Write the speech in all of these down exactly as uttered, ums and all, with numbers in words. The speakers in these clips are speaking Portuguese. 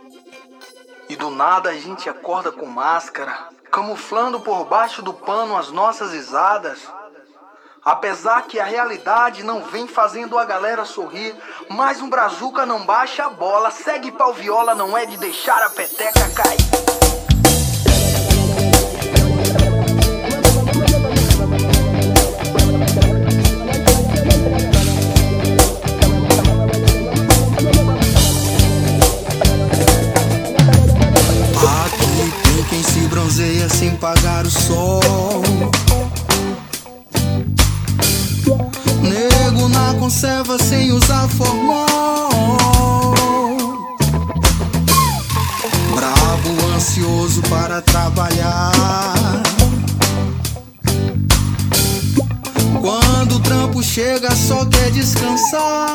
E do nada a gente acorda com máscara, camuflando por baixo do pano as nossas risadas. Apesar que a realidade não vem fazendo a galera sorrir, mas um brazuca não baixa a bola, segue pau viola, não é de deixar a peteca cair. Aqui tem quem se bronzeia sem pagar o sol. Nego na conserva sem usar formol. Brabo, ansioso para trabalhar. Quando o trampo chega só quer descansar.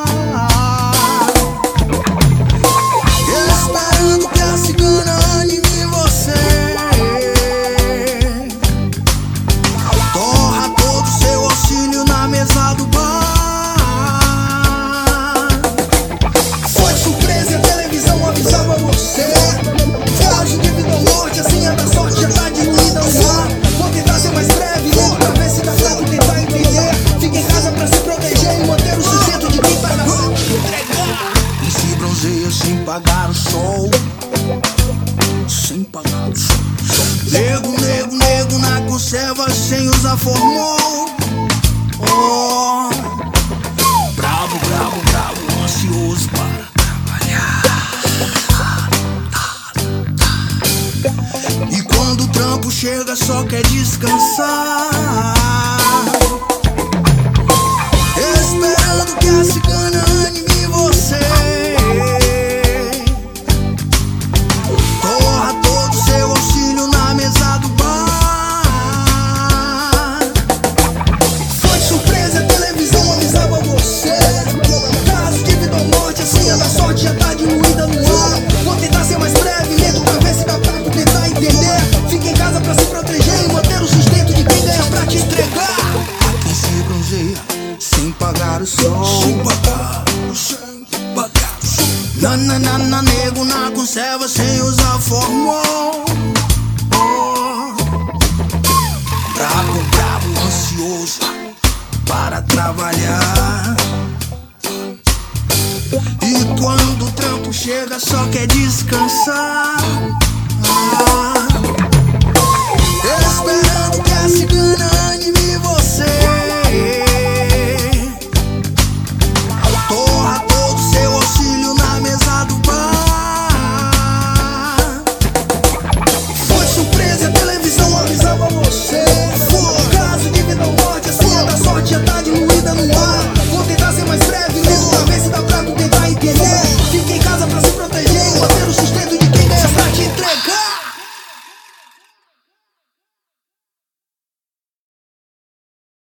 Esperando que a cigana anime você. Torra todo seu auxílio na mesa do bar. Foi surpresa e a televisão avisava você. Viagem de vida ou morte, assim é da sorte, já tá diluída no ar. Vou tentar ser mais breve, lento pra ver se dá certo, tentar entender. Fica em casa pra se proteger e manter o sustento de quem vai nascer. Quem se bronzeia sem pagar o sol. Sem pagar o sol. Nego, nego, nego na conserva sem usar formol. Oh, bravo, bravo, bravo, ansioso para trabalhar. E quando o trampo chega só quer descansar. Esperando que a cigana anime você. Torra todo seu auxílio na mesa do bar. Foi surpresa, a televisão avisava você. Caso de vida ou morte, assim é da sorte, já tá diluída no ar. Vou tentar ser mais breve, lento pra ver se dá pra tu tentar entender. Fica em casa pra se proteger e manter o sustento de quem ganha pra te entregar. A quem se bronzeia sem pagar o sol. Sem pagar, sem pagar o sol. Na, na, na, na, nego na conserva sem usar formol. Oh, bravo, bravo, ansioso para trabalhar. E quando o trampo chega só quer descansar. Ah,